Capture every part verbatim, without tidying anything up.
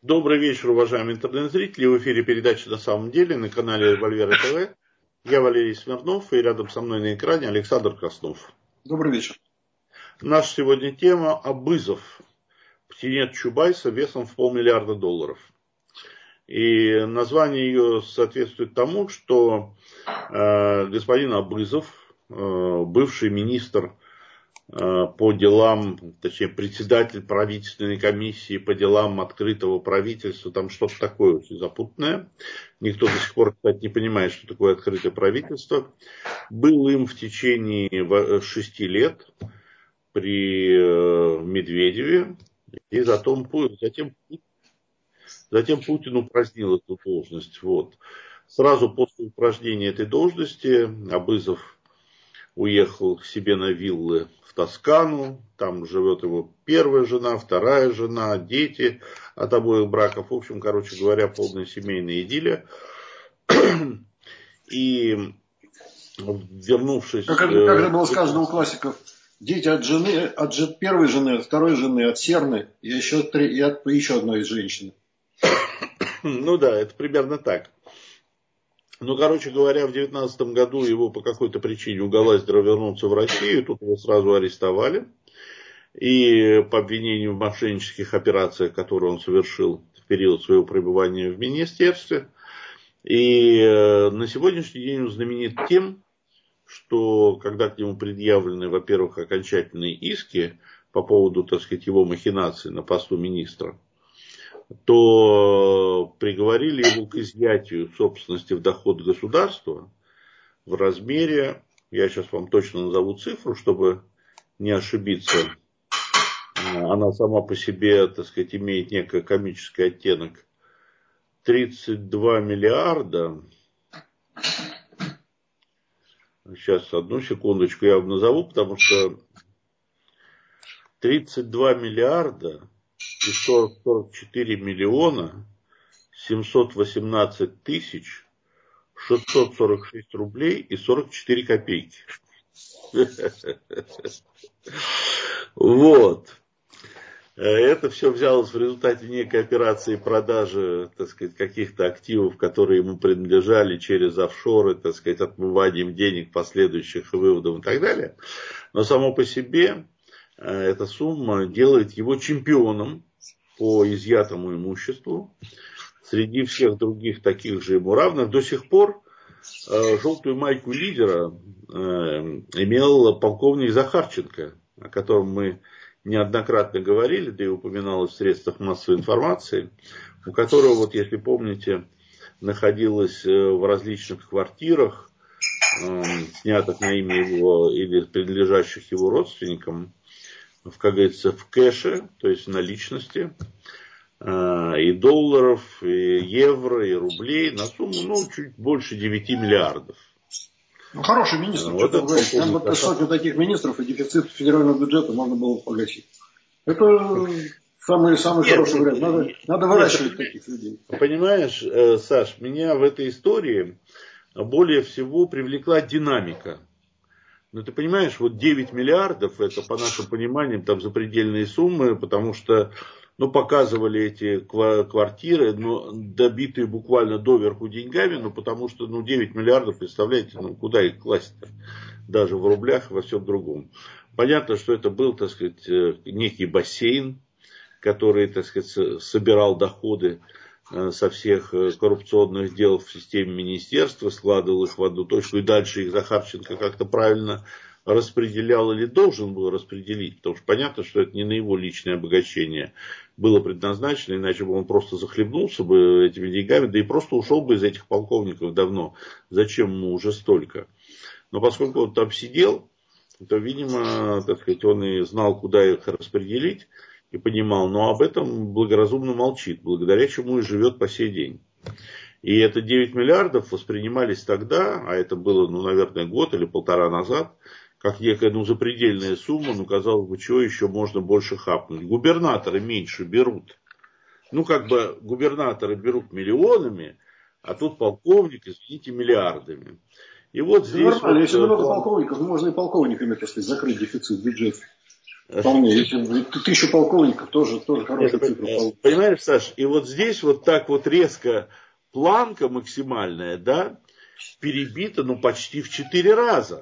Добрый вечер, уважаемые интернет-зрители. В эфире передача «На самом деле» на канале Револьвера ТВ. Я Валерий Смирнов, и рядом со мной на экране Александр Краснов. Добрый вечер. Наша сегодня тема – Абызов. Птенец Чубайса весом в полмиллиарда долларов. И название ее соответствует тому, что э, господин Абызов, э, бывший министр по делам, точнее, председатель правительственной комиссии по делам открытого правительства, там что-то такое очень запутанное. Никто до сих пор, кстати, не понимает, что такое открытое правительство. Был им в течение шести лет при Медведеве, и затем, затем, затем Путин упразднил эту должность. Вот. Сразу после упразднения этой должности Абызов уехал к себе на виллы в Тоскану, там живет его первая жена, вторая жена, дети от обоих браков. В общем, короче говоря, полная семейная идиллия. И вернувшись... Как, как же было сказано у классиков, дети от жены, от первой жены, от второй жены, от Серны, и еще, три, и от еще одной из женщин. Ну да, это примерно так. Ну, короче говоря, в девятнадцатом году его по какой-то причине угораздило вернуться в Россию, тут его сразу арестовали. И по обвинению в мошеннических операциях, которые он совершил в период своего пребывания в министерстве. И на сегодняшний день он знаменит тем, что когда к нему предъявлены, во-первых, окончательные иски по поводу, так сказать, его махинаций на посту министра, то приговорили его к изъятию собственности в доход государства в размере, я сейчас вам точно назову цифру, чтобы не ошибиться, она сама по себе, так сказать, имеет некий комический оттенок, тридцать два миллиарда, сейчас одну секундочку я вам назову, потому что тридцать два миллиарда и сорок четыре миллиона семьсот восемнадцать тысяч шестьсот сорок шесть рублей и сорок четыре копейки. Вот. Это все взялось в результате некой операции продажи, так сказать, каких-то активов, которые ему принадлежали через офшоры, так сказать, отмыванием денег, последующих выводов и так далее. Но само по себе эта сумма делает его чемпионом по изъятому имуществу. Среди всех других таких же ему равных до сих пор желтую майку лидера имел полковник Захарченко, о котором мы неоднократно говорили, да и упоминалось в средствах массовой информации, у которого, вот если помните, находилось в различных квартирах, снятых на имя его или принадлежащих его родственникам, как говорится, в кэше, то есть в наличности, и долларов, и евро, и рублей на сумму, ну, чуть больше девяти миллиардов. Ну, хороший министр, вот что говорить. Нам бы сотню таких министров, и дефицит федерального бюджета можно было погасить. Это самый, самый нет, хороший вариант. Надо, нет, надо выращивать нет, таких людей. Понимаешь, Саш, меня в этой истории более всего привлекла динамика. Ну, ты понимаешь, вот девять миллиардов, это по нашим пониманиям там запредельные суммы, потому что, ну, показывали эти квартиры, ну, добитые буквально доверху деньгами, ну, потому что, ну, девять миллиардов, представляете, ну, куда их класть-то, даже в рублях, во всем другом. Понятно, что это был, так сказать, некий бассейн, который, так сказать, собирал доходы со всех коррупционных дел в системе министерства, складывал их в одну точку, и дальше их Захарченко как-то правильно распределял или должен был распределить, потому что понятно, что это не на его личное обогащение было предназначено, иначе бы он просто захлебнулся бы этими деньгами, да и просто ушел бы из этих полковников давно. Зачем ему уже столько? Но поскольку он там сидел, то, видимо, так сказать, он и знал, куда их распределить, и понимал, но об этом благоразумно молчит, благодаря чему и живет по сей день. И это девять миллиардов воспринимались тогда, а это было, ну, наверное, год или полтора назад, как некая, ну, запредельная сумма, ну, казалось бы, чего еще можно больше хапнуть. Губернаторы меньше берут. Ну, как бы губернаторы берут миллионами, а тут полковник, извините, миллиардами. И вот здесь... Нормально, вот, если много план... полковников, можно и полковниками, так сказать, закрыть дефицит бюджета. Вполне. Если тысячу полковников, тоже, тоже хорошая цифра. Понимаешь, Саш, и вот здесь вот так вот резко планка максимальная, да, перебита, ну, почти в четыре раза.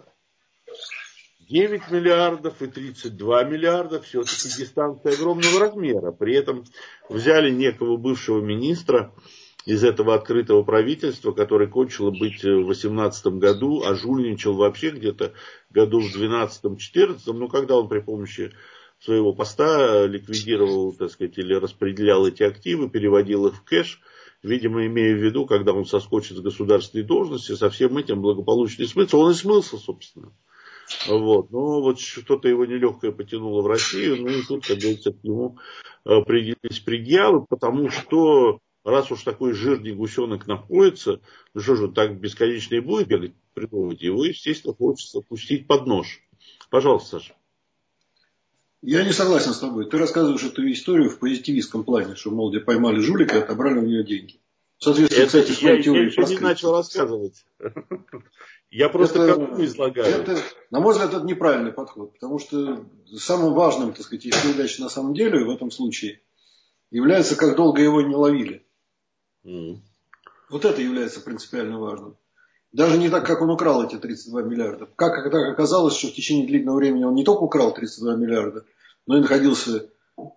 девять миллиардов и тридцать два миллиарда, все-таки дистанция огромного размера. При этом взяли некого бывшего министра из этого открытого правительства, который кончил быть в две тысячи восемнадцатом году, а жульничал вообще где-то году в двенадцатом-четырнадцатом, ну, когда он при помощи своего поста ликвидировал, так сказать, или распределял эти активы, переводил их в кэш, видимо, имея в виду, когда он соскочит с государственной должности, со всем этим благополучный смысл, он и смылся, собственно. Вот. Но вот что-то его нелегкое потянуло в Россию, ну и тут, как говорится, к нему определились предъявы, потому что раз уж такой жирный гусенок находится, ну что же, он так бесконечно и будет бегать, придумывать, его, естественно, хочется пустить под нож. Пожалуйста, Саша. Я не согласен с тобой. Ты рассказываешь эту историю в позитивистском плане, что, мол, где поймали жулика и отобрали у нее деньги. В соответствии, это, кстати, с моей я, теорией. Я еще не начал рассказывать. Я просто это, кому излагаю. Это, на мой взгляд, это неправильный подход. Потому что самым важным, так сказать, передачей на самом деле в этом случае является, как долго его не ловили. Mm. Вот это является принципиально важным. Даже не так, как он украл эти тридцать два миллиарда. Как так оказалось, что в течение длительного времени он не только украл тридцать два миллиарда, но и находился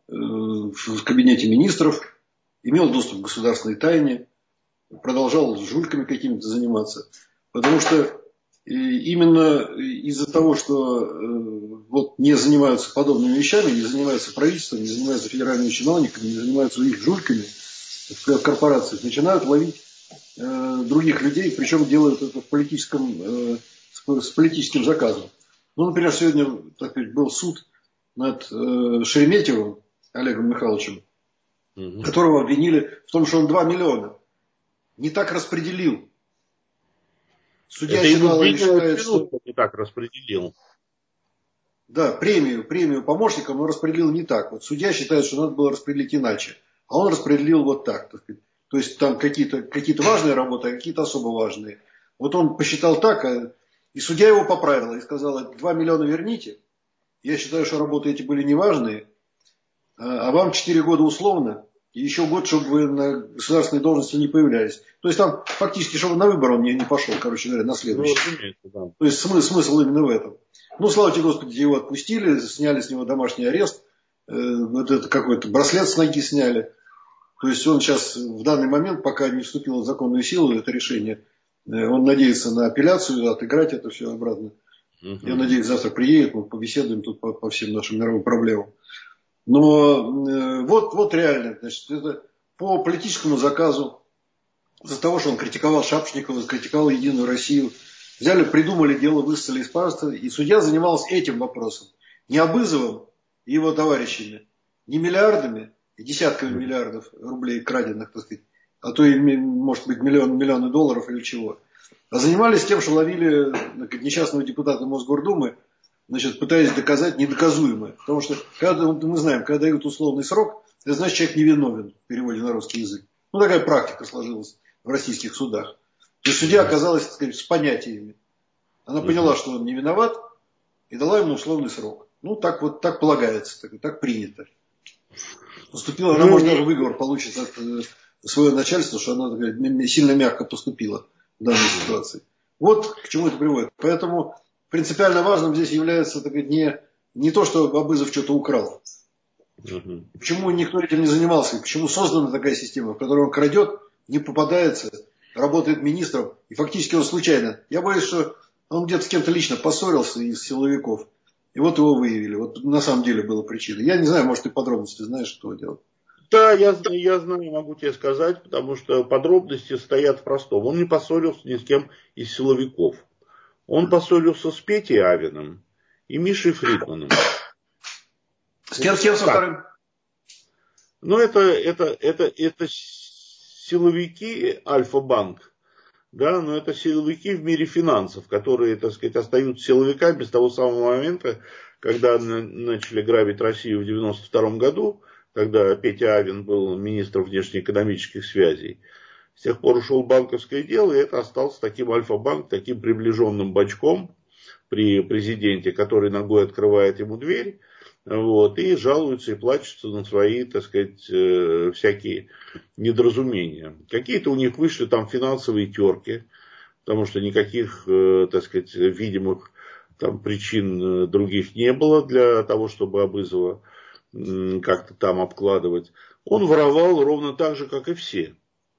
в кабинете министров, имел доступ к государственной тайне, продолжал с жульками какими-то заниматься. Потому что именно из-за того, что вот не занимаются подобными вещами, не занимаются правительством, не занимаются федеральными чиновниками, не занимаются их жульками в корпорациях, начинают ловить других людей, причем делают это в политическом, с политическим заказом. Ну, например, сегодня, так сказать, был суд над Шереметьевым Олегом Михайловичем, угу. которого обвинили в том, что он два миллиона не так распределил. Судья это считал, ему считает, что не так распределил. Да, премию, премию помощникам он распределил не так. Вот судья считает, что надо было распределить иначе. А он распределил вот так, так сказать. То есть там какие-то, какие-то важные работы, а какие-то особо важные. Вот он посчитал так, и судья его поправила и сказала: два миллиона верните. Я считаю, что работы эти были неважные, а вам четыре года условно, и еще год, чтобы вы на государственной должности не появлялись. То есть там фактически, чтобы на выбор он не, не пошел, короче говоря, на следующий. Ну, да. То есть смысл, смысл именно в этом. Ну, слава тебе, Господи, его отпустили, сняли с него домашний арест, э, вот это какой-то браслет с ноги сняли. То есть он сейчас в данный момент, пока не вступило в законную силу это решение, он надеется на апелляцию, отыграть это все обратно. Uh-huh. Я надеюсь, завтра приедет, мы побеседуем тут по, по всем нашим мировым проблемам. Но э, вот, вот реально, значит, это по политическому заказу, из-за того, что он критиковал Шапошникова, критиковал Единую Россию, взяли, придумали дело, высосали из пальца, и судья занимался этим вопросом. Не Абызовым и его товарищами, не миллиардами, и десятками миллиардов рублей краденных, так сказать, а то и, может быть, миллион, миллионы долларов или чего. А занимались тем, что ловили несчастного депутата Мосгордумы, значит, пытаясь доказать недоказуемое. Потому что, когда, мы знаем, когда дают условный срок, это значит, человек невиновен в переводе на русский язык. Ну, такая практика сложилась в российских судах. То есть судья оказалась, так сказать, с понятиями. Она поняла, что он не виноват, и дала ему условный срок. Ну, так вот, так полагается, так, так принято. Поступила, она, может, даже выговор получит от э, своего начальства, что она, так сказать, сильно мягко поступила в данной ситуации. Вот к чему это приводит. Поэтому принципиально важным здесь является, так сказать, не, не то, что Абызов что-то украл. Uh-huh. Почему никто этим не занимался? Почему создана такая система, в которой он крадет, не попадается, работает министром, и фактически он случайно. Я боюсь, что он где-то с кем-то лично поссорился из силовиков. И вот его выявили. Вот на самом деле была причина. Я не знаю, может, ты подробности знаешь, что делать. Да, я, я знаю, могу тебе сказать, потому что подробности стоят в простом. Он не поссорился ни с кем из силовиков. Он поссорился с Петей Авиным и Мишей Фридманом. С кем, с кем со вторым? Ну, это, это, это, это силовики Альфа-банк. Да, но это силовики в мире финансов, которые, так сказать, остаются силовиками с того самого момента, когда начали грабить Россию в девяносто втором году, когда Петя Авин был министром внешнеэкономических связей. С тех пор ушел банковское дело, и это остался таким Альфа-банк, таким приближенным бочком при президенте, который ногой открывает ему дверь. Вот, и жалуются и плачутся на свои, так сказать, всякие недоразумения. Какие-то у них вышли там финансовые терки, потому что никаких, так сказать, видимых там причин других не было для того, чтобы Абызова как-то там обкладывать. Он воровал ровно так же, как и все.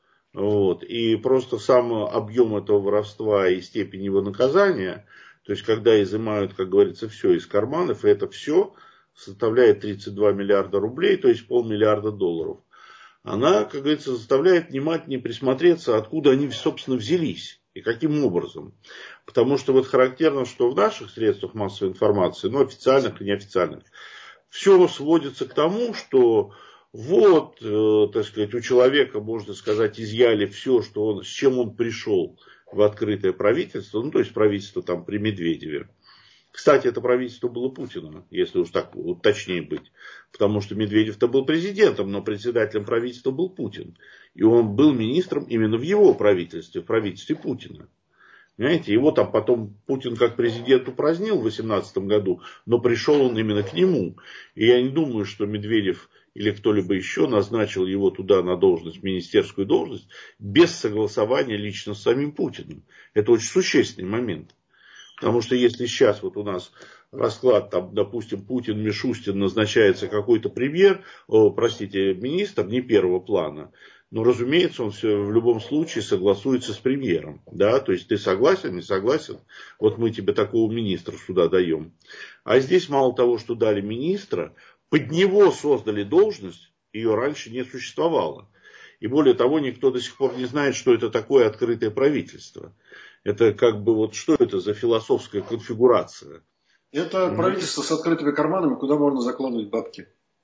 Вот. И просто сам объем этого воровства и степень его наказания, то есть когда изымают, как говорится, все из карманов, и это все составляет тридцать два миллиарда рублей, то есть полмиллиарда долларов, она, как говорится, заставляет внимательнее присмотреться, откуда они, собственно, взялись и каким образом. Потому что вот характерно, что в наших средствах массовой информации, ну, официальных и неофициальных, все сводится к тому, что вот, э, так сказать, у человека, можно сказать, изъяли все, что он, с чем он пришел в открытое правительство, ну, то есть правительство там при Медведеве. Кстати, это правительство было Путина, если уж так вот, точнее быть. Потому что Медведев-то был президентом, но председателем правительства был Путин. И он был министром именно в его правительстве, в правительстве Путина. Понимаете, его там потом Путин как президент упразднил в две тысячи восемнадцатом году, но пришел он именно к нему. И я не думаю, что Медведев или кто-либо еще назначил его туда на должность, министерскую должность, без согласования лично с самим Путиным. Это очень существенный момент. Потому что если сейчас вот у нас расклад, там, допустим, Путин, Мишустин назначается какой-то премьер, о, простите, министр не первого плана, но, разумеется, он все в любом случае согласуется с премьером. Да? То есть ты согласен, не согласен, вот мы тебе такого министра сюда даем. А здесь мало того, что дали министра, под него создали должность, ее раньше не существовало. И более того, никто до сих пор не знает, что это такое открытое правительство. Это как бы вот что это за философская конфигурация? Это правительство с открытыми карманами, куда можно закладывать бабки.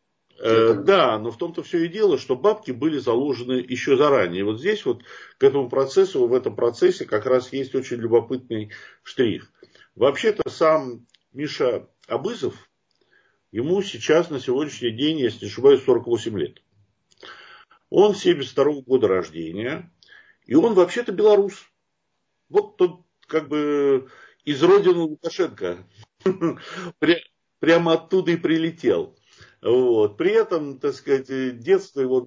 Э, да, но в том-то все и дело, что бабки были заложены еще заранее. И вот здесь вот к этому процессу, в этом процессе как раз есть очень любопытный штрих. Вообще-то сам Миша Абызов, ему сейчас на сегодняшний день, если не ошибаюсь, сорок восемь лет. Он семьдесят второго года рождения, и он вообще-то белорус. Вот тот как бы из родины Лукашенко. Прямо оттуда и прилетел. Вот. При этом, так сказать, детство его...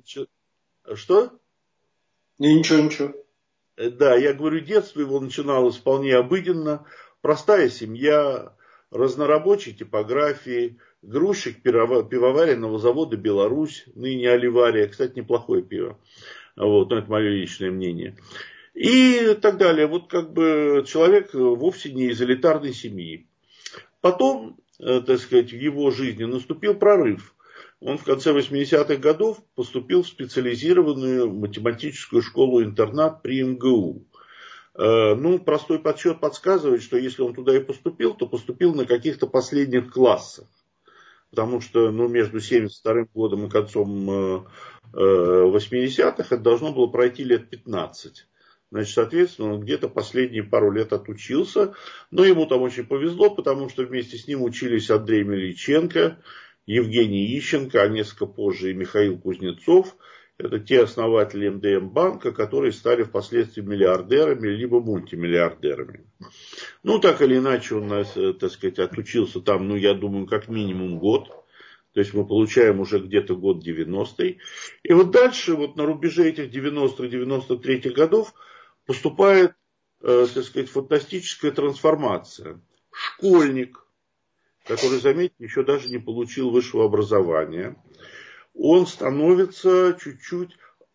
Что? Не, ничего, ничего. Да, я говорю, детство его начиналось вполне обыденно. Простая семья, разнорабочий типографии, грузчик пивоваренного завода «Беларусь», ныне Оливария. Кстати, неплохое пиво. Вот, но это мое личное мнение. И так далее. Вот как бы человек вовсе не из элитарной семьи. Потом, так сказать, в его жизни наступил прорыв. Он в конце восьмидесятых годов поступил в специализированную математическую школу-интернат при эм гэ у. Ну, простой подсчет подсказывает, что если он туда и поступил, то поступил на каких-то последних классах. Потому что ну, между семьдесят вторым годом и концом восьмидесятых это должно было пройти лет пятнадцать. Значит, соответственно, он где-то последние пару лет отучился. Но ему там очень повезло, потому что вместе с ним учились Андрей Мельниченко, Евгений Ищенко, а несколько позже и Михаил Кузнецов. Это те основатели эм дэ эм-банка, которые стали впоследствии миллиардерами, либо мультимиллиардерами. Ну, так или иначе, он, так сказать, отучился там, ну, я думаю, как минимум год. То есть мы получаем уже где-то год девяностый. И вот дальше, вот на рубеже этих девяностых-девяносто третьих годов, поступает, э, так сказать, фантастическая трансформация. Школьник, который, заметьте, еще даже не получил высшего образования, он становится чуть-чуть,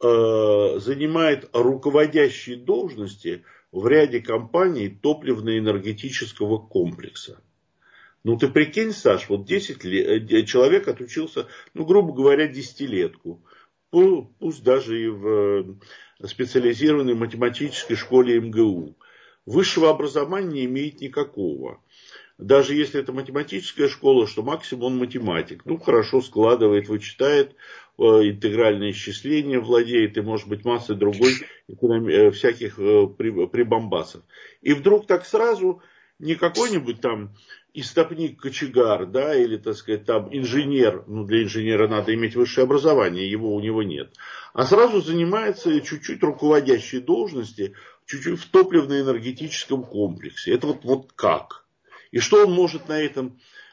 э, занимает руководящие должности в ряде компаний топливно-энергетического комплекса. Ну, ты прикинь, Саш, вот десять лет, человек отучился, ну, грубо говоря, десятилетку. Пусть даже и в специализированной математической школе эм гэ у. Высшего образования не имеет никакого. Даже если это математическая школа, что максимум он математик. Ну, хорошо складывает, вычитает, интегральное исчисление владеет, и, может быть, массой другой всяких прибамбасов. И вдруг так сразу не какой-нибудь там истопник-кочегар, да, или, так сказать, там инженер, ну, для инженера надо иметь высшее образование, его у него нет, а сразу занимается чуть-чуть руководящей должности, чуть-чуть в топливно-энергетическом комплексе. Это вот, вот как? И что он может на этом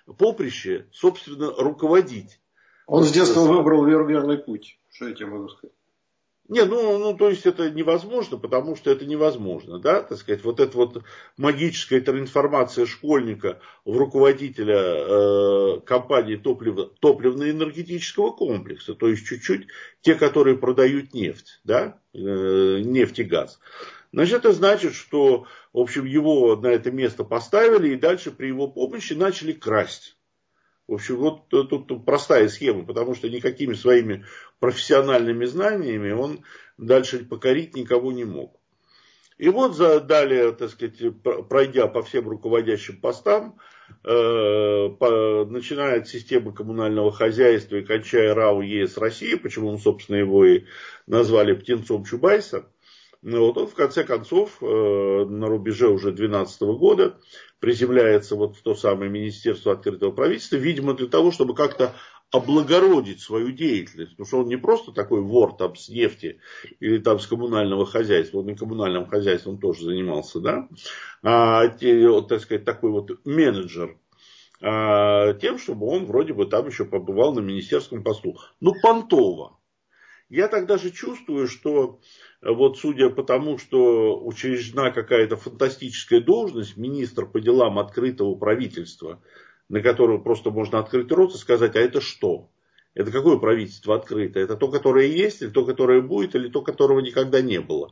поприще, собственно, руководить. Он с детства выбрал вер, верный путь. Что я тебе могу сказать? Не, ну, ну, то есть это невозможно, потому что это невозможно, да, так сказать, вот эта вот магическая трансформация школьника в руководителя э, компании топлив, топливно-энергетического комплекса, то есть чуть-чуть те, которые продают нефть, да, э, нефть и газ. Значит, это значит, что, в общем, его на это место поставили и дальше при его помощи начали красть. В общем, вот тут простая схема, потому что никакими своими профессиональными знаниями он дальше покорить никого не мог. И вот за, далее, так сказать, пройдя по всем руководящим постам, э, по, начиная от системы коммунального хозяйства и кончая РАО ЕС России, почему он, собственно, его и назвали птенцом Чубайса, ну, вот он в конце концов э, на рубеже уже две тысячи двенадцатого года приземляется вот в то самое Министерство открытого правительства, видимо, для того, чтобы как-то облагородить свою деятельность. Потому что он не просто такой вор там, с нефти или там, с коммунального хозяйства, он и коммунальным хозяйством тоже занимался, да, а, так сказать, такой вот менеджер, а, тем, чтобы он вроде бы там еще побывал на министерском посту. Ну, понтово. Я так даже чувствую, что вот судя по тому, что учреждена какая-то фантастическая должность, министр по делам открытого правительства, на которого просто можно открыть рот и сказать, а это что? Это какое правительство открытое? Это то, которое есть, или то, которое будет, или то, которого никогда не было?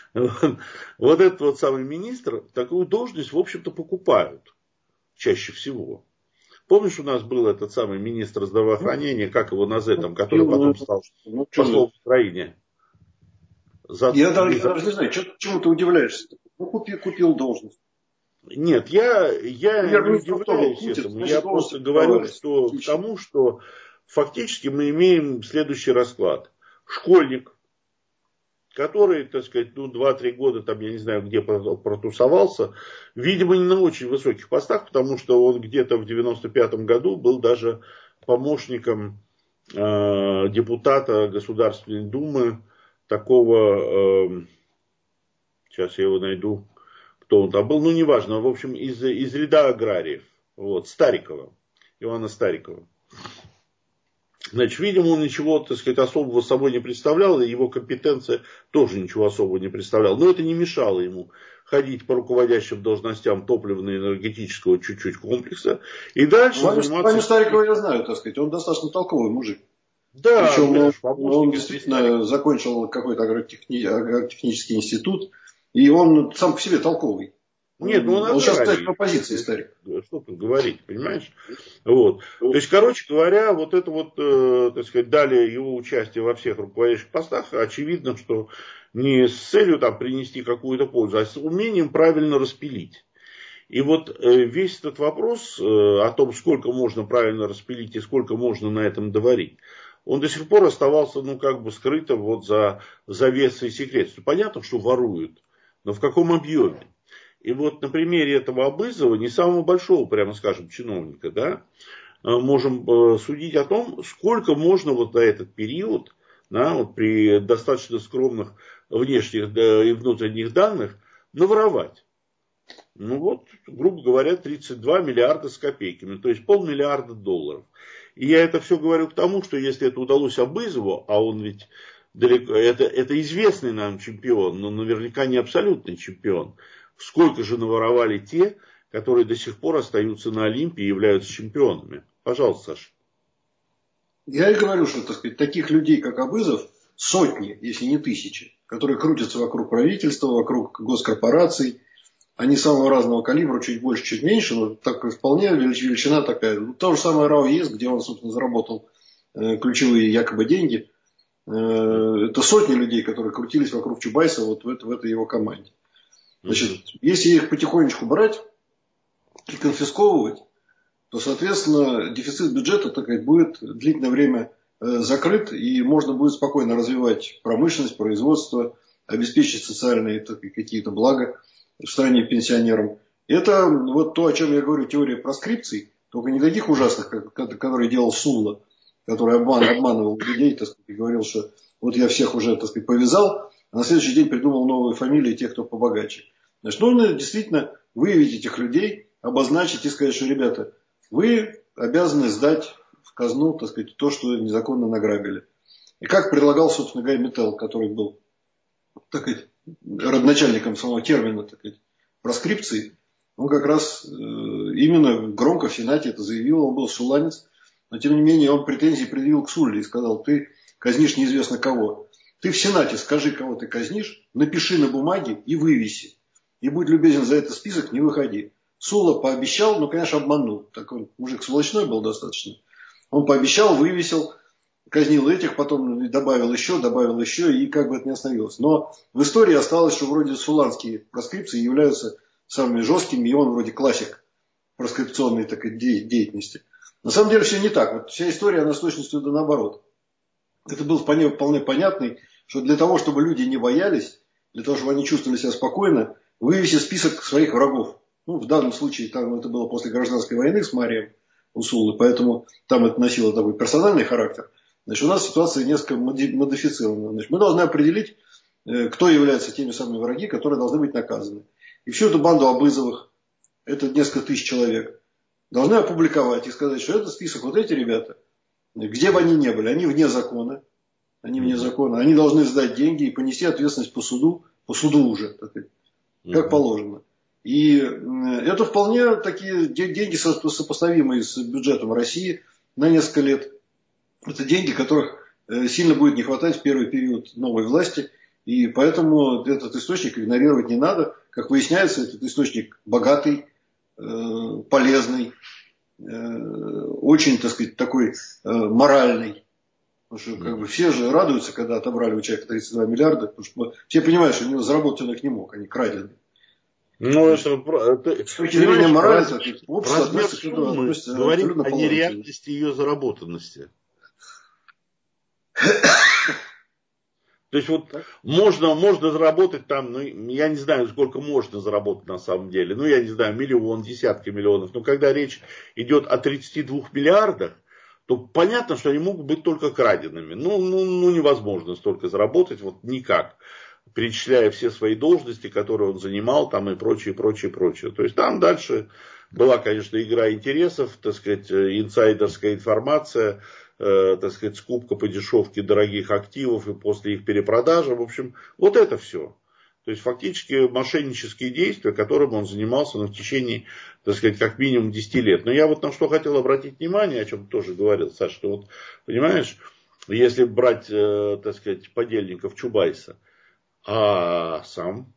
Вот этот вот самый министр, такую должность, в общем-то, покупают чаще всего. Помнишь, у нас был этот самый министр здравоохранения, как его на «З», там, который потом стал ну, послом в Украине? За... Я, даже, я даже не знаю, чему ты удивляешься? Ну, купил, купил должность. Нет, я, я не удивляюсь Путин, этому. значит, Я просто говорю что, к Отлично. тому, что фактически мы имеем следующий расклад. Школьник, который, так сказать, ну, два-три года, там, я не знаю, где протусовался, видимо, не на очень высоких постах, потому что он где-то в девяносто пятом году был даже помощником э, депутата Государственной Думы, такого, э, сейчас я его найду, кто он там был, ну, неважно, в общем, из, из ряда аграриев, вот, Старикова, Ивана Старикова. Значит, видимо, он ничего, так сказать, особого собой не представлял, и его компетенция тоже ничего особого не представляла. Но это не мешало ему ходить по руководящим должностям топливно-энергетического чуть-чуть комплекса и дальше Ваню, заниматься... Ваню Старикова я знаю, так сказать, он достаточно толковый мужик. Да, причем ну, он, он действительно закончил какой-то агротехни, агротехнический институт, и он сам по себе толковый. Нет, ну он, он сейчас аграрий. стоит по позиции, Старик. Что тут говорить, понимаешь? Вот. То есть, короче говоря, вот это вот, э, так сказать, далее его участие во всех руководящих постах, очевидно, что не с целью там принести какую-то пользу, а с умением правильно распилить. И вот э, весь этот вопрос э, о том, сколько можно правильно распилить и сколько можно на этом доварить, он до сих пор оставался, ну, как бы скрытым вот за завесой секретности. Понятно, что воруют, но в каком объеме? И вот на примере этого Абызова, не самого большого, прямо скажем, чиновника, да, можем судить о том, сколько можно вот за этот период, да, вот при достаточно скромных внешних и внутренних данных, наворовать. Ну вот, грубо говоря, тридцать два миллиарда с копейками, то есть полмиллиарда долларов. И я это все говорю к тому, что если это удалось Абызову, а он ведь далеко, это, это известный нам чемпион, но наверняка не абсолютный чемпион, сколько же наворовали те, которые до сих пор остаются на Олимпе и являются чемпионами. Пожалуйста, Саша. Я и говорю, что, так сказать, таких людей, как Абызов, сотни, если не тысячи, которые крутятся вокруг правительства, вокруг госкорпораций. Они самого разного калибра, чуть больше, чуть меньше, но так вполне величина такая. Ну, то же самое РАО ЕС, где он, собственно, заработал э, ключевые якобы деньги. Э, это сотни людей, которые крутились вокруг Чубайса вот в, это, в этой его команде. Значит, mm-hmm. если их потихонечку брать и конфисковывать, то, соответственно, дефицит бюджета, так сказать, будет длительное время э, закрыт, и можно будет спокойно развивать промышленность, производство, обеспечить социальные так, какие-то блага в стране пенсионерам. Это вот то, о чем я говорю, теория проскрипций, только не таких ужасных, как, которые делал Сулла, который обман, обманывал людей, так сказать, и говорил, что вот я всех уже, так сказать, повязал, а на следующий день придумал новые фамилии тех, кто побогаче. Значит, нужно действительно выявить этих людей, обозначить и сказать, что, ребята, вы обязаны сдать в казну, так сказать, то, что незаконно награбили. И как предлагал, собственно говоря, Миттел, который был, так сказать, родоначальником самого термина, так сказать, проскрипции, он как раз э, именно громко в Сенате это заявил, он был суланец, но тем не менее он претензии предъявил к Сулле и сказал: ты казнишь неизвестно кого. Ты в Сенате скажи, кого ты казнишь, напиши на бумаге и вывеси. И будь любезен, за этот список не выходи. Сулла пообещал, но, конечно, обманул. Такой мужик сволочной был достаточно. Он пообещал, вывесил, казнил этих, потом добавил еще, добавил еще, и как бы это не остановилось. Но в истории осталось, что вроде суланские проскрипции являются самыми жесткими, и он вроде классик проскрипционной такой деятельности. На самом деле все не так. Вот вся история, она с точностью да наоборот. Это был вполне, вполне понятный, что для того, чтобы люди не боялись, для того, чтобы они чувствовали себя спокойно, вывеси список своих врагов. Ну, в данном случае там это было после гражданской войны с Марием у Суллы, поэтому там это носило такой персональный характер. Значит, у нас ситуация несколько модифицирована. Значит, мы должны определить, кто являются теми самыми враги, которые должны быть наказаны. И всю эту банду Абызовых, это несколько тысяч человек, должны опубликовать и сказать, что это список вот эти ребята, где бы они ни были, они вне закона. Они вне закона. Они должны сдать деньги и понести ответственность по суду, по суду уже, так сказать, как положено. И это вполне такие деньги, сопоставимые с бюджетом России на несколько лет. Это деньги, которых сильно будет не хватать в первый период новой власти. И поэтому этот источник игнорировать не надо. Как выясняется, этот источник богатый, полезный, очень, так сказать, такой моральный. Потому что как бы, все же радуются, когда отобрали у человека тридцать два миллиарда. Потому что все понимают, что заработать он их не мог, они крадены. Ну, это, это, с точки зрения морали, общество относится к этому говорит о нереальности ее заработанности. То есть вот можно, можно заработать там, ну, я не знаю, сколько можно заработать на самом деле, ну, я не знаю, миллион, десятки миллионов, но когда речь идет о тридцати двух миллиардах, то понятно, что они могут быть только краденными. Ну, ну, ну невозможно столько заработать, вот никак, перечисляя все свои должности, которые он занимал, там и прочее, прочее, прочее. То есть там дальше была, конечно, игра интересов, так сказать, инсайдерская информация, э, так сказать, скупка по дешевке дорогих активов и после их перепродажи. В общем, вот это все. То есть фактически мошеннические действия, которым он занимался ну, в течение, так сказать, как минимум десяти лет. Но я вот на что хотел обратить внимание, о чем ты тоже говорил, Саша, что вот, понимаешь, если брать, э, так сказать, подельников Чубайса, а сам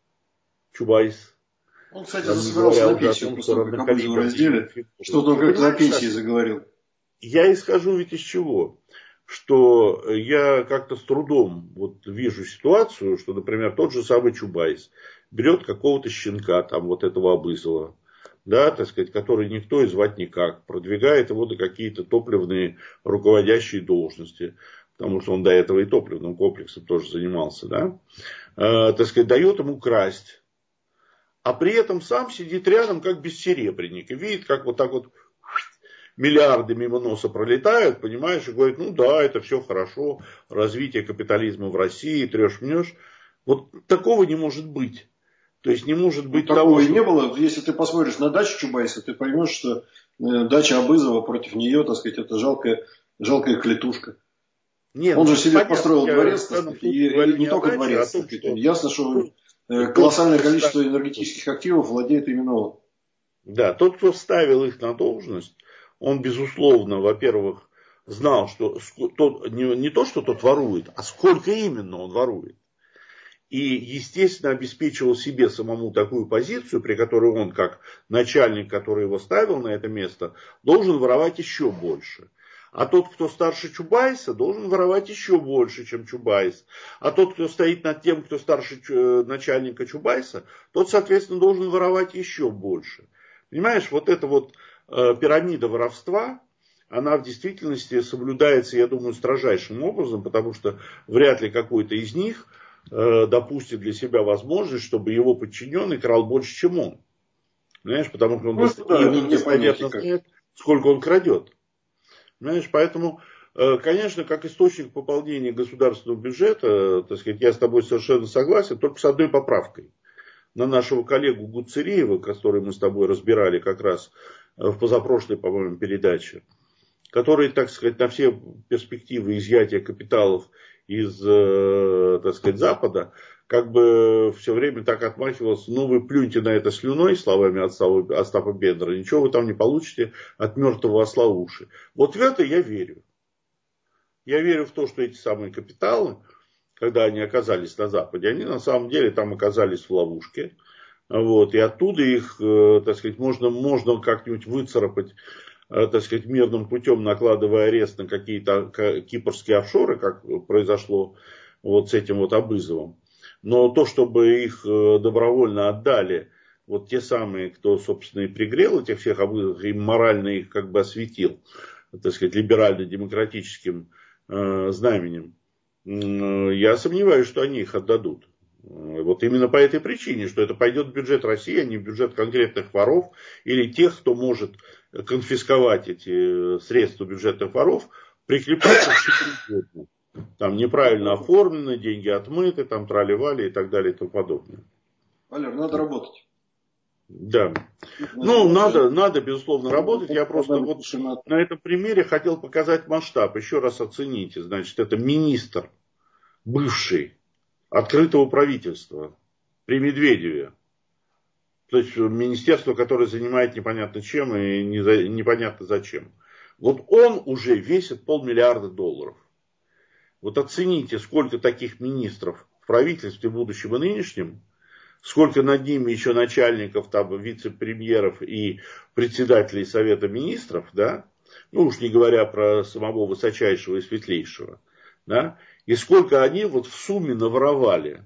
Чубайс. Он, кстати, собирался на пенсию после того, как Абызова раздели. Что-то он как-то о пенсии заговорил. Я исхожу ведь из чего? Что я как-то с трудом вот вижу ситуацию, что, например, тот же самый Чубайс берет какого-то щенка, там вот этого Абызова, да, так сказать, который никто и звать никак, продвигает его до какие-то топливные руководящие должности, потому что он до этого и топливным комплексом тоже занимался, да, э, так сказать, дает ему красть, а при этом сам сидит рядом как бессеребренник и видит, как вот так вот миллиарды мимо носа пролетают, понимаешь, и говорит, ну да, это все хорошо, развитие капитализма в России, трешь-мнешь. Вот такого не может быть. То есть не может быть ну, того, такого и что... не было. Если ты посмотришь на дачу Чубайса, ты поймешь, что дача Абызова против нее, так сказать, это жалкая, жалкая клетушка. Нет, он же себе понятно, построил дворец, так сказать, и, и не только даче, дворец. А том, что... Ясно, что ну, колоссальное тот, количество ставил... энергетических активов владеет именно он. Да, тот, кто ставил их на должность, он, безусловно, во-первых, знал, что тот, не, не то, что тот ворует, а сколько именно он ворует. И, естественно, обеспечивал себе самому такую позицию, при которой он, как начальник, который его ставил на это место, должен воровать еще больше. А тот, кто старше Чубайса, должен воровать еще больше, чем Чубайс. А тот, кто стоит над тем, кто старше начальника Чубайса, тот, соответственно, должен воровать еще больше. Понимаешь, вот эта вот э, пирамида воровства, она в действительности соблюдается, я думаю, строжайшим образом, потому что вряд ли какой-то из них э, допустит для себя возможность, чтобы его подчиненный крал больше, чем он. Понимаешь, потому что он ну, дост... да, ему достоверно знает, сколько он крадет. Понимаешь, поэтому, э, конечно, как источник пополнения государственного бюджета, так сказать, я с тобой совершенно согласен, только с одной поправкой. На нашего коллегу Гуцериева, который мы с тобой разбирали как раз в позапрошлой, по-моему, передаче, который, так сказать, на все перспективы изъятия капиталов из, так сказать, Запада, как бы все время так отмахивался: ну вы плюньте на это слюной, словами Остапа Бендера, ничего вы там не получите, от мертвого осла уши. Вот в это я верю. Я верю в то, что эти самые капиталы, когда они оказались на Западе, они на самом деле там оказались в ловушке. Вот, и оттуда их, так сказать, можно, можно как-нибудь выцарапать, так сказать, мирным путем, накладывая арест на какие-то кипрские офшоры, как произошло вот с этим вот Абызовым. Но то, чтобы их добровольно отдали, вот те самые, кто, собственно, и пригрел этих всех Абызовых, и морально их как бы осветил, так сказать, либерально-демократическим э, знаменем, э, я сомневаюсь, что они их отдадут. Вот именно по этой причине, что это пойдет в бюджет России, а не в бюджет конкретных воров или тех, кто может конфисковать эти средства бюджетных воров, прикрепляться к чему-то. Там неправильно оформлены, деньги отмыты, там трали-вали и так далее и тому подобное. Валер, надо работать. Да. Ну, надо, надо, безусловно, работать. Я просто вот на этом примере хотел показать масштаб. Еще раз оцените. Значит, это министр, бывший, открытого правительства при Медведеве. То есть министерство, которое занимает непонятно чем и непонятно зачем. Вот он уже весит полмиллиарда долларов. Вот оцените, сколько таких министров в правительстве, будущем и нынешнем, сколько над ними еще начальников, там, вице-премьеров и председателей Совета Министров, да, ну уж не говоря про самого высочайшего и светлейшего, да, и сколько они вот в сумме наворовали.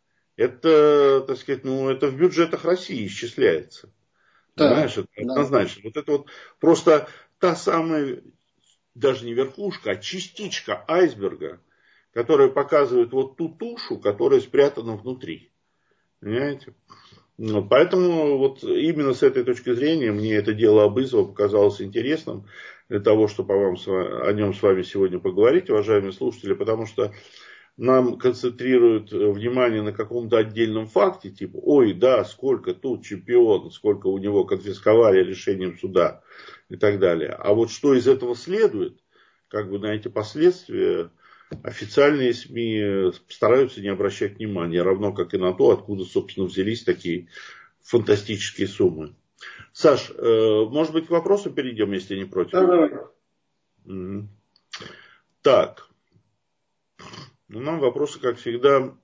Это, так сказать, ну, это в бюджетах России исчисляется. Да, понимаешь, это да. Однозначно. Вот это вот просто та самая, даже не верхушка, а частичка айсберга, которая показывает вот ту тушу, которая спрятана внутри. Понимаете? Ну, поэтому вот именно с этой точки зрения мне это дело Абызова показалось интересным для того, чтобы о, вам, о нем с вами сегодня поговорить, уважаемые слушатели, потому что нам концентрируют внимание на каком-то отдельном факте, типа, ой, да, сколько тут чемпион, сколько у него конфисковали решением суда и так далее. А вот что из этого следует, как бы на эти последствия официальные СМИ стараются не обращать внимания, равно как и на то, откуда, собственно, взялись такие фантастические суммы. Саш, может быть, к вопросу перейдем, если не против? Да, давай. Угу. Так. Ну, нам вопросы, как всегда,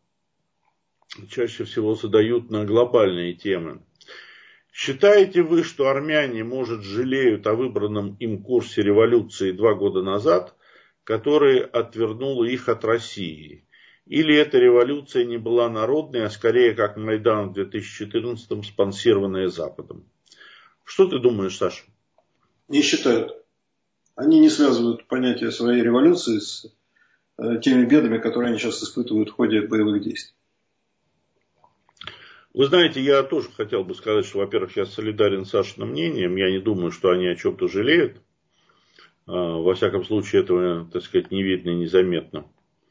чаще всего задают на глобальные темы. Считаете вы, что армяне, может, жалеют о выбранном им курсе революции два года назад, который отвернул их от России? Или эта революция не была народной, а скорее, как Майдан в две тысячи четырнадцатом, спонсированная Западом? Что ты думаешь, Саша? Не считают. Они не связывают понятие своей революции с теми бедами, которые они сейчас испытывают в ходе боевых действий. Вы знаете, я тоже хотел бы сказать, что, во-первых, я солидарен с Сашиным мнением. Я не думаю, что они о чем-то жалеют. Во всяком случае, этого, так сказать, не видно и незаметно.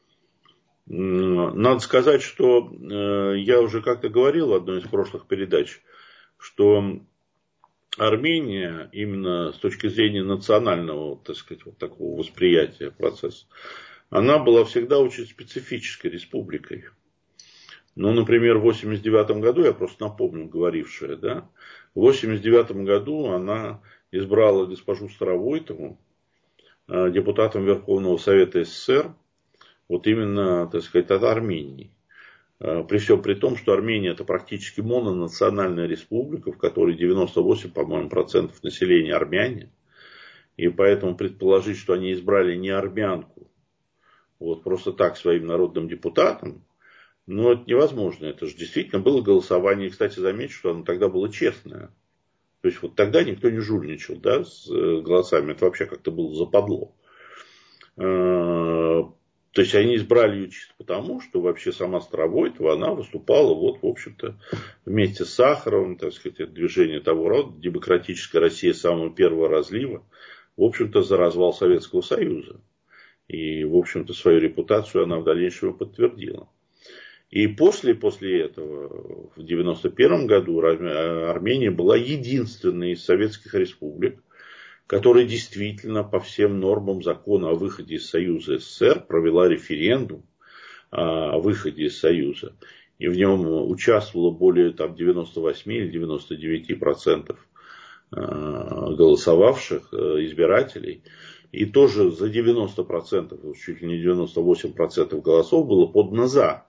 Надо сказать, что я уже как-то говорил в одной из прошлых передач, что Армения, именно с точки зрения национального, так сказать, вот такого восприятия процесса, она была всегда очень специфической республикой. Ну, например, в восемьдесят девятом году, я просто напомню, говорившая, да, в восемьдесят девятом году она избрала госпожу Старовойтову депутатом Верховного Совета СССР, вот именно, так сказать, от Армении. При всем при том, что Армения это практически мононациональная республика, в которой девяносто восемь, по-моему, процентов населения армяне. И поэтому предположить, что они избрали не армянку, вот просто так своим народным депутатом, ну, это невозможно. Это же действительно было голосование. И, кстати, замечу, что оно тогда было честное. То есть, вот тогда никто не жульничал, да, с голосами. Это вообще как-то было западло. То есть, они избрали ее чисто потому, что вообще сама Старовойтова, она выступала, вот, в общем-то, вместе с Сахаровым, так сказать, это движение того рода, демократическая Россия самого первого разлива, в общем-то, за развал Советского Союза. И, в общем-то, свою репутацию она в дальнейшем подтвердила. И после, после этого, в девяносто первом году, Армения была единственной из советских республик, которая действительно по всем нормам закона о выходе из Союза СССР провела референдум о выходе из Союза. И в нем участвовало более там, девяносто восемь или девяносто девять процентов голосовавших избирателей. И тоже за девяносто процентов, чуть ли не девяносто восемь процентов голосов было подано «за».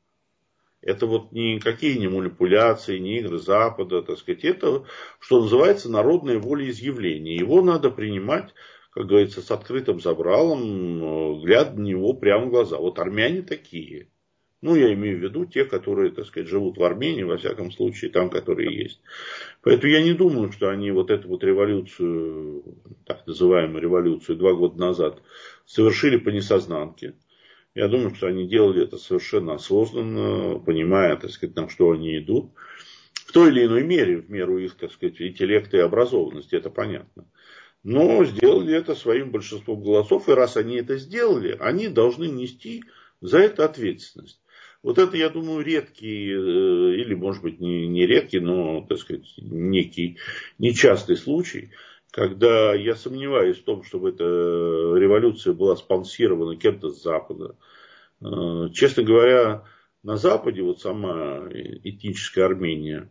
Это вот никакие не манипуляции, не игры Запада, так сказать. Это, что называется, народное волеизъявление. Его надо принимать, как говорится, с открытым забралом, глядя на него прямо в глаза. Вот армяне такие. Ну, я имею в виду те, которые, так сказать, живут в Армении, во всяком случае, там, которые есть. Поэтому я не думаю, что они вот эту вот революцию, так называемую революцию, два года назад совершили по несознанке. Я думаю, что они делали это совершенно осознанно, понимая, так сказать, на что они идут. В той или иной мере, в меру их, так сказать, интеллекта и образованности, это понятно. Но сделали это своим большинством голосов, и раз они это сделали, они должны нести за это ответственность. Вот это, я думаю, редкий, или, может быть, не, не редкий, но, так сказать, некий нечастый случай, когда я сомневаюсь в том, чтобы эта революция была спонсирована кем-то с Запада. Честно говоря, на Западе вот сама этническая Армения,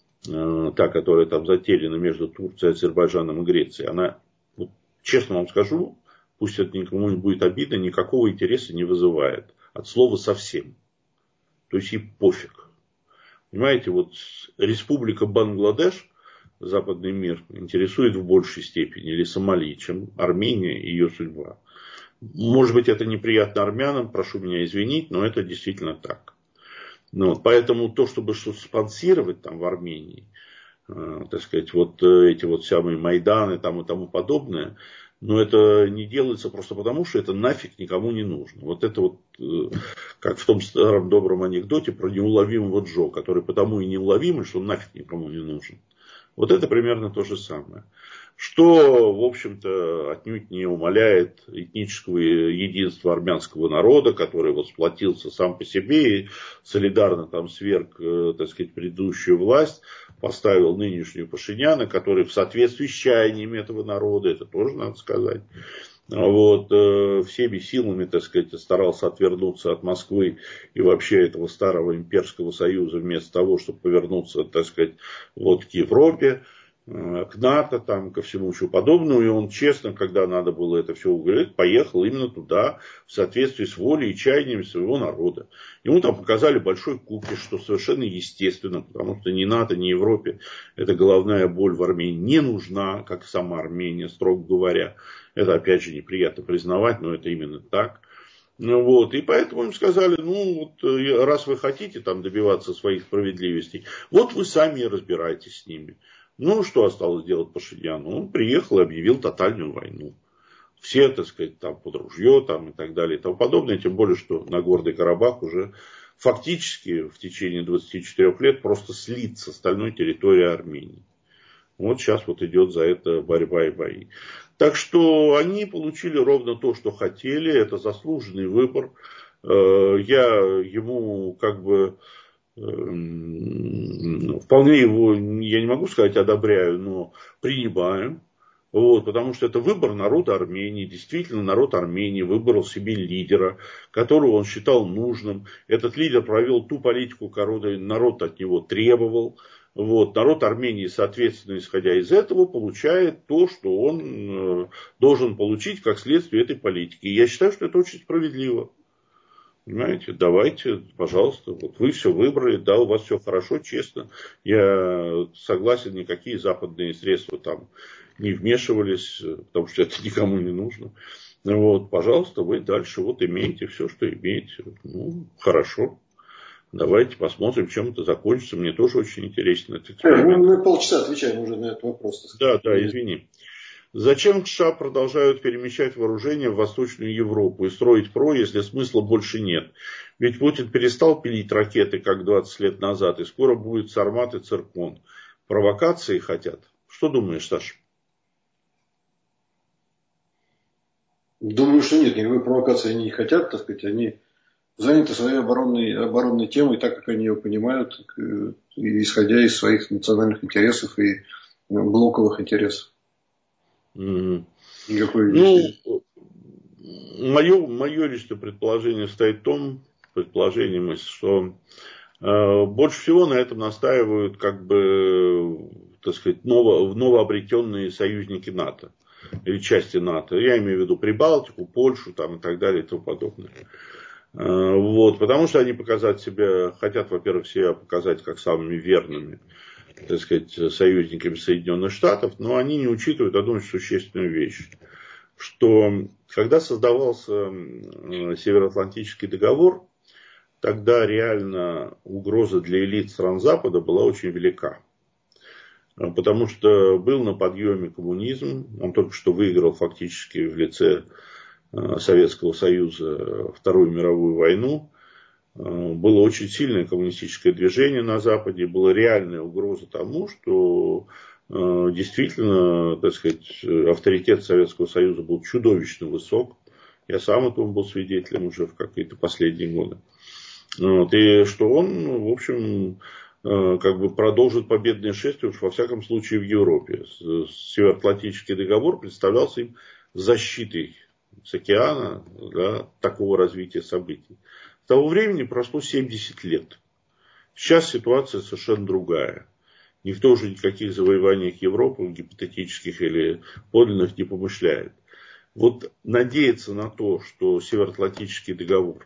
та, которая там затеряна между Турцией, Азербайджаном и Грецией, она, вот, честно вам скажу, пусть это никому не будет обидно, никакого интереса не вызывает. От слова совсем. То есть и пофиг. Понимаете, вот Республика Бангладеш, западный мир, интересует в большей степени, или Сомали, чем Армения и ее судьба. Может быть, это неприятно армянам, прошу меня извинить, но это действительно так. Ну, поэтому то, чтобы что-то спонсировать там в Армении, э, так сказать, вот эти вот самые Майданы там и тому подобное, но это не делается просто потому, что это нафиг никому не нужно. Вот это вот, э, как в том старом добром анекдоте про неуловимого Джо, который потому и неуловимый, что он нафиг никому не нужен. Вот это примерно то же самое. Что, в общем-то, отнюдь не умаляет этнического единства армянского народа, который вот сплотился сам по себе и солидарно там сверг, так сказать, предыдущую власть, поставил нынешнюю Пашиняна, который в соответствии с чаяниями этого народа, это тоже надо сказать, вот, всеми силами, так сказать, старался отвернуться от Москвы и вообще этого старого имперского союза, вместо того, чтобы повернуться, так сказать, вот к Европе, к НАТО, там, ко всему еще подобному. И он честно, когда надо было это все уговорить, поехал именно туда, в соответствии с волей и чаяниями своего народа. Ему там показали большой кукиш, что совершенно естественно, потому что ни НАТО, ни Европе эта головная боль в Армении не нужна, как сама Армения, строго говоря. Это, опять же, неприятно признавать, но это именно так. Ну, вот. И поэтому им сказали, ну, вот, раз вы хотите там добиваться своих справедливостей, вот вы сами и разбирайтесь с ними. Ну, что осталось делать Пашиняну? Он приехал и объявил тотальную войну. Все, так сказать, там под ружье там, и так далее и тому подобное. Тем более, что Нагорный Карабах уже фактически в течение двадцати четырёх лет просто слит с остальной территорией Армении. Вот сейчас вот идет за это борьба и бои. Так что они получили ровно то, что хотели. Это заслуженный выбор. Я ему как бы... вполне его, я не могу сказать одобряю, но принимаю. Вот, потому что это выбор народа Армении. Действительно, народ Армении выбрал себе лидера, которого он считал нужным. Этот лидер провел ту политику, которую народ от него требовал. Вот, народ Армении, соответственно, исходя из этого, получает то, что он должен получить как следствие этой политики. И я считаю, что это очень справедливо. Понимаете, давайте, пожалуйста, вот вы все выбрали, да, у вас все хорошо, честно. Я согласен, никакие западные средства там не вмешивались, потому что это никому не нужно. Вот, пожалуйста, вы дальше вот имеете все, что имеете. Ну, хорошо. Давайте посмотрим, чем это закончится. Мне тоже очень интересно этот эксперимент. Мы полчаса отвечаем уже на этот вопрос. Да, да, извини. Зачем США продолжают перемещать вооружение в Восточную Европу и строить ПРО, если смысла больше нет? Ведь Путин перестал пилить ракеты, как двадцать лет назад, и скоро будет Сармат и Циркон. Провокации хотят? Что думаешь, Саша? Думаю, что нет, никакой провокации они не хотят, так сказать, они заняты своей оборонной, оборонной темой, так как они ее понимают, исходя из своих национальных интересов и блоковых интересов. Mm-hmm. Никакой ну, мое, мое личное предположение стоит в том, предположение мысль, что э, больше всего на этом настаивают, как бы, так сказать, ново, новообретенные союзники НАТО. Или части НАТО. Я имею в виду Прибалтику, Польшу там, и так далее и тому подобное. Вот, потому что они показать себя, хотят, во-первых, себя показать как самыми верными, так сказать, союзниками Соединенных Штатов, но они не учитывают одну очень существенную вещь, что когда создавался Североатлантический договор, тогда реально угроза для элит стран Запада была очень велика. Потому что был на подъеме коммунизм, он только что выиграл фактически в лице Советского Союза Вторую мировую войну. Было очень сильное коммунистическое движение на Западе, была реальная угроза тому, что действительно, так сказать, авторитет Советского Союза был чудовищно высок. Я сам этому был свидетелем уже в какие-то последние годы. Вот, и что он, в общем, как бы продолжит победное шествие, уж во всяком случае в Европе. Североатлантический договор представлялся им защитой с океана, да, такого развития событий. С того времени прошло семьдесят лет. Сейчас ситуация совершенно другая. Никто уже никаких завоеваниях Европы, гипотетических или подлинных, не помышляет. Вот надеяться на то, что Североатлантический договор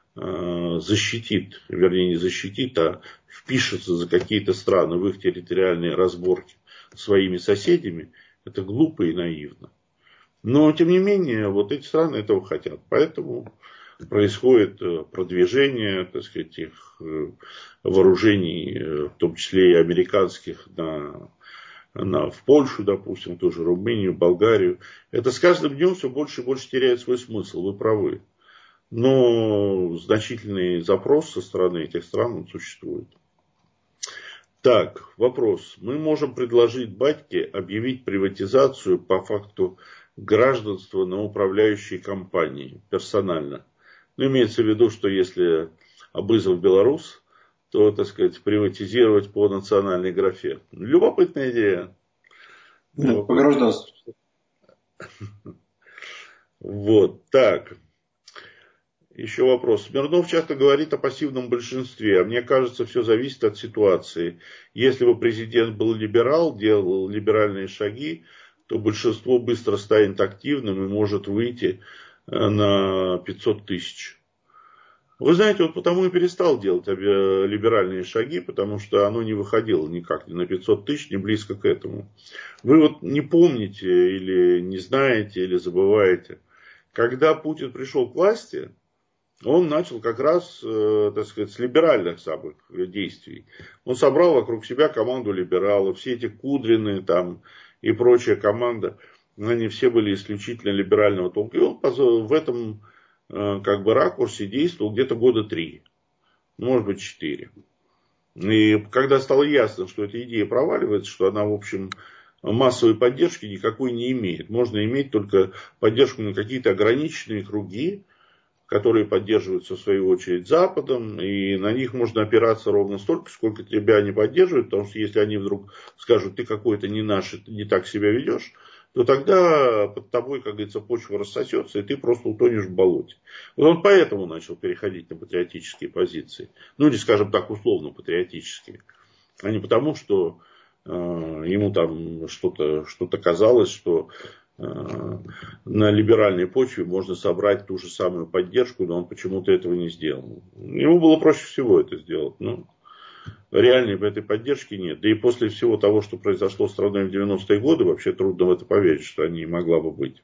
защитит, вернее не защитит, а впишется за какие-то страны в их территориальные разборки своими соседями, это глупо и наивно. Но, тем не менее, вот эти страны этого хотят. Поэтому происходит продвижение, так сказать, их вооружений, в том числе и американских, на, на, в Польшу, допустим, в ту же Румынию, Болгарию. Это с каждым днем все больше и больше теряет свой смысл, вы правы. Но значительный запрос со стороны этих стран он существует. Так, вопрос. Мы можем предложить батьке объявить приватизацию по факту гражданства на управляющей компании персонально. Ну, имеется в виду, что если Абызов белорус, то, так сказать, приватизировать по национальной графе. Любопытная идея. Нет, по гражданству. Вот, так. Еще вопрос. Смирнов часто говорит о пассивном большинстве, а мне кажется, все зависит от ситуации. Если бы президент был либерал, делал либеральные шаги, то большинство быстро станет активным и может выйти на пятьсот тысяч. Вы знаете, вот потому и перестал делать либеральные шаги, потому что оно не выходило никак ни на пятьсот тысяч, ни близко к этому. Вы вот не помните, или не знаете, или забываете, когда Путин пришел к власти, он начал как раз, так сказать, с либеральных самых действий. Он собрал вокруг себя команду либералов, все эти Кудрины там и прочая команда, они все были исключительно либерального толка. И он в этом как бы ракурсе действовал где-то года три, может быть четыре. И когда стало ясно, что эта идея проваливается, что она, в общем, массовой поддержки никакой не имеет. Можно иметь только поддержку на какие-то ограниченные круги, которые поддерживаются в свою очередь Западом, и на них можно опираться ровно столько, сколько тебя не поддерживают, потому что если они вдруг скажут, ты какой-то не наш, ты не так себя ведешь, то тогда под тобой, как говорится, почва рассосется, и ты просто утонешь в болоте. Вот он поэтому начал переходить на патриотические позиции. Ну, или, скажем так, условно патриотические. А не потому, что э, ему там что-то, что-то казалось, что на либеральной почве можно собрать ту же самую поддержку, но он почему-то этого не сделал. Ему было проще всего это сделать. Но реальной этой поддержки нет. Да и после всего того, что произошло с страной в девяностые годы, вообще трудно в это поверить, что они могла бы быть.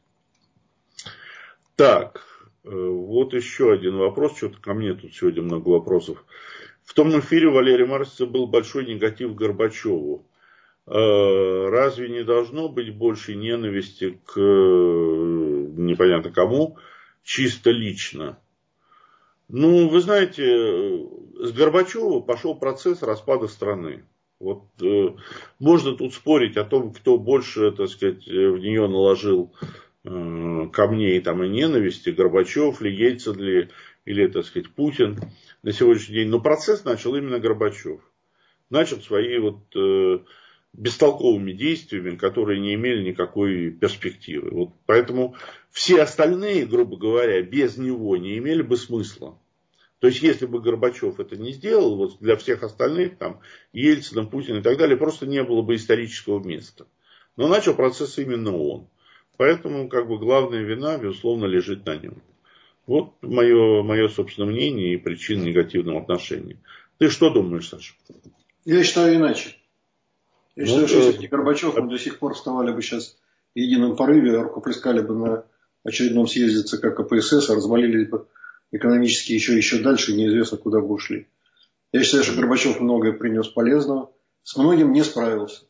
Так, вот еще один вопрос. Что-то ко мне тут сегодня много вопросов. В том эфире Валерия Маркса был большой негатив к Горбачеву. Разве не должно быть больше ненависти к непонятно кому, чисто лично? Ну, вы знаете, с Горбачева пошел процесс распада страны. Вот э, можно тут спорить о том, кто больше, так сказать, в нее наложил э, камней там, и ненависти, Горбачев ли, Ельцин ли, или, так сказать, Путин на сегодняшний день. Но процесс начал именно Горбачев. Начал свои вот э, бестолковыми действиями, которые не имели никакой перспективы. Вот поэтому все остальные, грубо говоря, без него не имели бы смысла. То есть, если бы Горбачев это не сделал, вот для всех остальных, там, Ельцина, Путина и так далее, просто не было бы исторического места. Но начал процесс именно он. Поэтому, как бы, главная вина, безусловно, лежит на нем. Вот мое, мое собственное мнение и причины негативного отношения. Ты что думаешь, Саша? Я считаю иначе. Я ну, считаю, что э... если бы Горбачев, мы до сих пор вставали бы сейчас в едином порыве, рукоплескали бы на очередном съезде ЦК КПСС, а развалились бы экономически еще, еще дальше, и неизвестно, куда бы ушли. Я считаю, что Горбачев многое принес полезного, с многим не справился.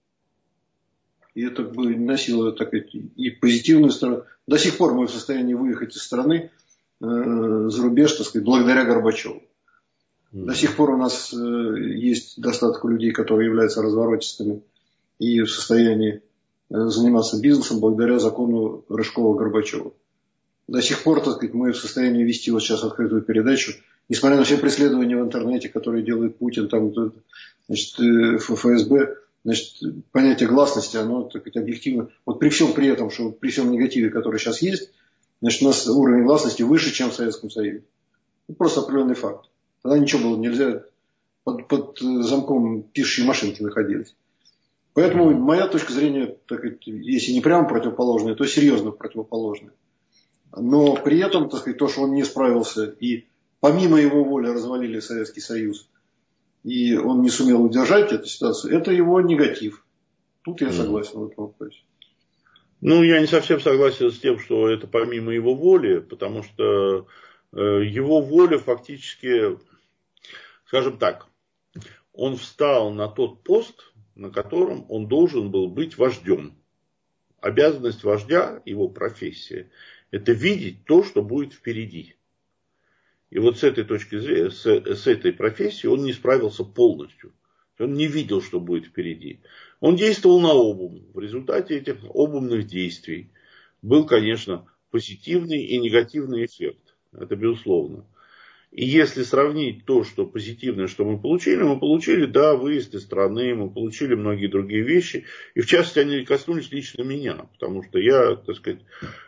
И это бы носило, так сказать, и позитивную сторону. До сих пор мы в состоянии выехать из страны э, за рубеж, так сказать, благодаря Горбачеву. До сих пор у нас э, есть достаток людей, которые являются разворотистыми и в состоянии э, заниматься бизнесом благодаря закону Рыжкова-Горбачева. До сих пор, так сказать, мы в состоянии вести вот сейчас открытую передачу, несмотря на все преследования в интернете, которые делает Путин, там, значит, ФСБ, значит, понятие гласности, оно, так сказать, объективно. Вот при всем при этом, что при всем негативе, который сейчас есть, значит, у нас уровень гласности выше, чем в Советском Союзе. Это просто определенный факт. Тогда ничего было нельзя, под, под замком пишущие машинки находились. Поэтому моя точка зрения, так сказать, если не прямо противоположная, то серьезно противоположная. Но при этом, так сказать, то, что он не справился, и помимо его воли развалили Советский Союз, и он не сумел удержать эту ситуацию, это его негатив. Тут я согласен в этом вопросе. Ну, я не совсем согласен с тем, что это помимо его воли, потому что э, его воля фактически, скажем так, он встал на тот пост, на котором он должен был быть вождем. Обязанность вождя, его профессия, это видеть то, что будет впереди. И вот с этой точки зрения, с, с этой профессией он не справился полностью. Он не видел, что будет впереди. Он действовал на обум. В результате этих обумных действий был, конечно, позитивный и негативный эффект. Это безусловно. И если сравнить то, что позитивное, что мы получили, мы получили, да, выезд из страны, мы получили многие другие вещи. И в частности, они коснулись лично меня. Потому что я, так сказать,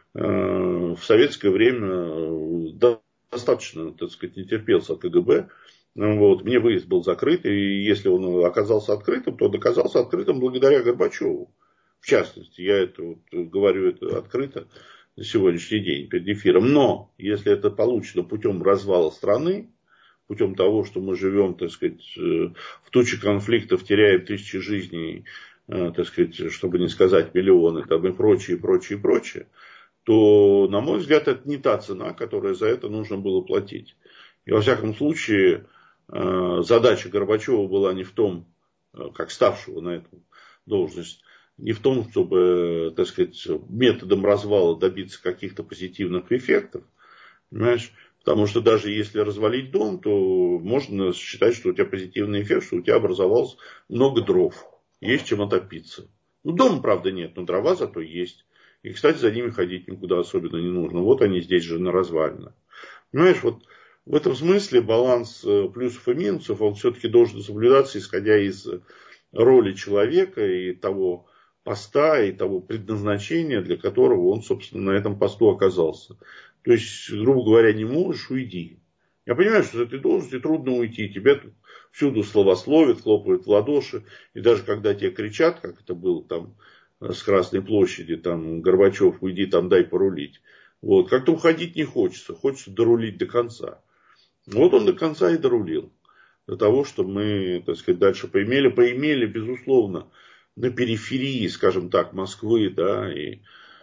в советское время достаточно, так сказать, не терпелся от КГБ. Вот. Мне выезд был закрыт, и если он оказался открытым, то он оказался открытым благодаря Горбачеву. В частности, я это вот говорю это открыто на сегодняшний день перед эфиром. Но если это получено путем развала страны, путем того, что мы живем, так сказать, в туче конфликтов, теряем тысячи жизней, так сказать, чтобы не сказать миллионы, там, и прочее, прочее, прочее, то, на мой взгляд, это не та цена, которую за это нужно было платить. И во всяком случае, задача Горбачева была не в том, как ставшего на эту должность, не в том, чтобы, так сказать, методом развала добиться каких-то позитивных эффектов. Понимаешь? Потому что даже если развалить дом, то можно считать, что у тебя позитивный эффект, что у тебя образовалось много дров. Есть чем отопиться. Ну, дома, правда, нет, но дрова зато есть. И, кстати, за ними ходить никуда особенно не нужно. Вот они здесь же на развалинах. Понимаешь, вот в этом смысле баланс плюсов и минусов, он все-таки должен соблюдаться, исходя из роли человека и того поста, и того предназначения, для которого он, собственно, на этом посту оказался. То есть, грубо говоря, не можешь, уйди. Я понимаю, что с этой должности трудно уйти. Тебя тут всюду словословят, хлопают в ладоши. И даже когда тебе кричат, как это было там с Красной площади, там, Горбачев, уйди, там, дай порулить. Вот, как-то уходить не хочется. Хочется дорулить до конца. Вот он до конца и дорулил. До того, что мы, так сказать, дальше поимели. Поимели, безусловно, на периферии, скажем так, Москвы, да, и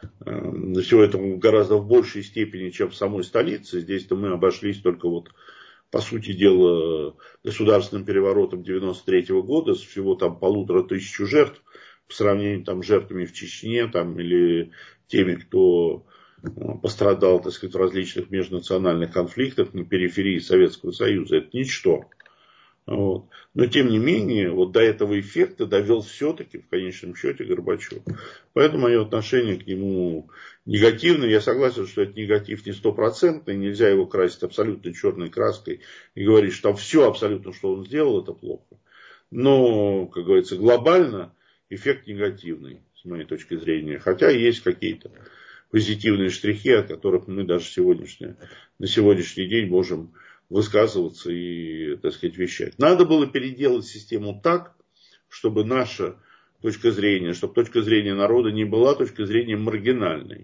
э, всего этого гораздо в большей степени, чем в самой столице. Здесь-то мы обошлись только вот, по сути дела, государственным переворотом девяносто третьего года с всего там полутора тысяч жертв по сравнению там, с жертвами в Чечне там, или теми, кто пострадал, так сказать, в различных межнациональных конфликтах на периферии Советского Союза. Это ничто. Вот. Но тем не менее, вот до этого эффекта довел все-таки в конечном счете Горбачев. Поэтому мое отношение к нему негативное. Я согласен, что это негатив не стопроцентный, нельзя его красить абсолютно черной краской и говорить, что там все абсолютно, что он сделал, это плохо. Но, как говорится, глобально эффект негативный, с моей точки зрения. Хотя есть какие-то позитивные штрихи, о которых мы даже сегодняшнее, на сегодняшний день можем высказываться и, так сказать, вещать. Надо было переделать систему так, чтобы наша точка зрения, чтобы точка зрения народа не была точкой зрения маргинальной.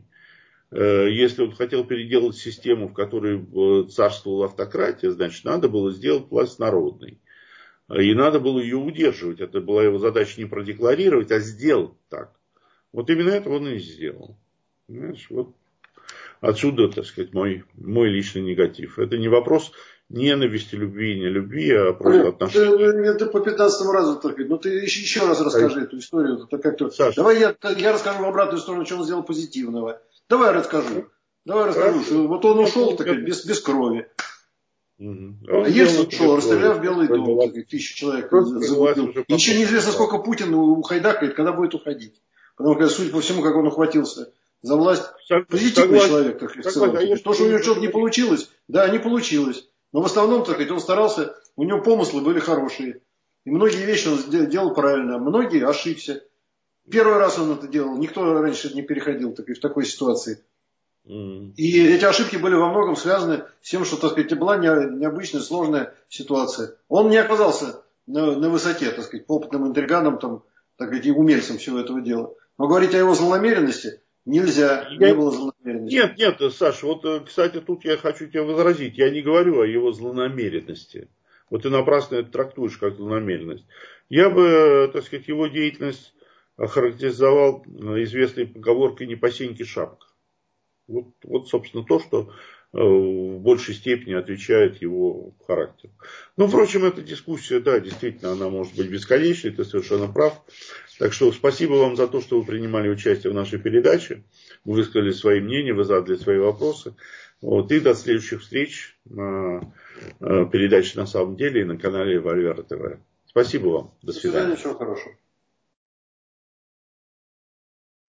Если он хотел переделать систему, в которой царствовала автократия, значит, надо было сделать власть народной. И надо было ее удерживать. Это была его задача не продекларировать, а сделать так. Вот именно это он и сделал. Понимаешь, вот отсюда, так сказать, мой, мой личный негатив. Это не вопрос ненависти, любви, не любви, а просто отношения. Ты, ты по пятнадцатому разу только. Ну ты еще, еще раз расскажи эту историю. Это как-то... Давай я, я расскажу в обратную сторону, что он сделал позитивного. Давай расскажу. Давай расскажу. Что вот он ушел так, без, без крови. Угу. А Ельцин ушел, расстреляв Белый дом, так, тысячу человек загубил. И еще неизвестно, сколько Путин ухайдакает, когда будет уходить. Потому что, судя по всему, как он ухватился за власть, позитивный согласен, человек, так сказать, в целом. А то, что у него что-то не получилось, да, не получилось. Но в основном, так сказать, он старался, у него помыслы были хорошие. И многие вещи он делал правильно, многие ошибся. Первый раз он это делал, никто раньше не переходил так, в такой ситуации. Mm. И эти ошибки были во многом связаны с тем, что, так сказать, была необычная, сложная ситуация. Он не оказался на, на высоте, так сказать, по опытным интриганам, там, так сказать, и умельцам всего этого дела. Но говорить о его злонамеренности нельзя, я... не было злонамеренности. Нет, нет, Саша, вот, кстати, тут я хочу тебе возразить. Я не говорю о его злонамеренности. Вот ты напрасно это трактуешь как злонамеренность. Я бы, так сказать, его деятельность охарактеризовал известной поговоркой «не по сеньке шапка». Вот, вот, собственно, то, что э, в большей степени отвечает его характеру. Ну, впрочем, эта дискуссия, да, действительно, она может быть бесконечной, ты совершенно прав. Так что спасибо вам за то, что вы принимали участие в нашей передаче. Вы высказали свои мнения, вы задали свои вопросы. Вот, и до следующих встреч на э, передаче «На самом деле» и на канале Вольвера ТВ. Спасибо вам. До свидания. До свидания, всего хорошего.